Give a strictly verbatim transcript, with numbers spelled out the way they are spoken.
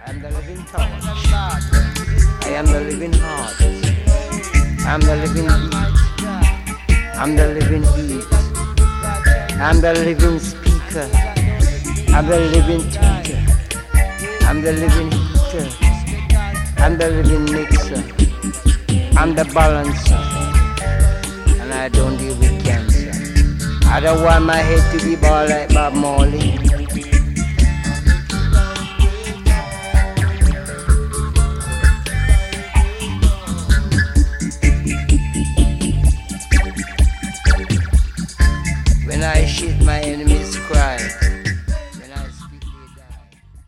am the living torch. I am the living heart. I'm the living heat. I'm the living heat. I'm the living speaker. I'm the living tweeter. I'm the living heater. I'm the living mixer. I'm the balancer. And I don't deal with cancer. I don't want my head to be bald like Bob Marley.